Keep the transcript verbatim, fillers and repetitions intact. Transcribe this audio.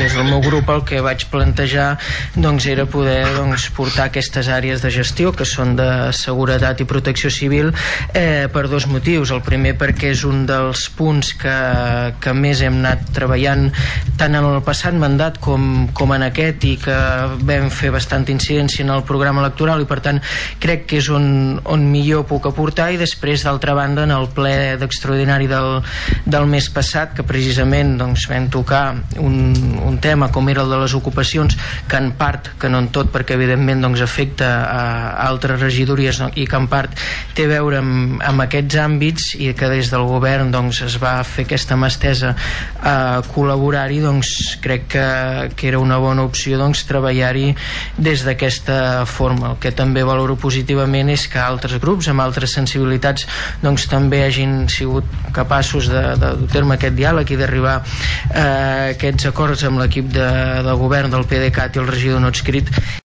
des del meu grup el que vaig plantejar doncs, era poder doncs, portar aquestes àrees de gestió que són de seguretat i protecció civil eh, per dos motius. El primer perquè és un dels punts que, que més hem anat treballant tant en el passat mandat com, com en aquest, i que vam fer bastanta incidència en el programa electoral, i per tant crec que és on, on millor puc aportar. I després, d'altra banda, en el ple d'extraordinari del, del mes passat, que precisament doncs, vam tocar un, un tema com era el de les ocupacions, que en part, que no en tot, perquè evidentment doncs, afecta a altres regidories, no? I que en part té a veure amb, amb aquests àmbits, i que des del govern doncs, es va fer aquesta mà estesa a col·laborar-hi. Doncs crec que, que era una bona opció doncs, treballar-hi des d'aquesta forma. El que també valoro positivament és que altres grups amb altres sensibilitats doncs, també hagin sigut capaços de, de dur-me aquest diàleg i d'arribar a aquests acords amb l'equip de, del govern del PDeCAT i el regidor no adscrit.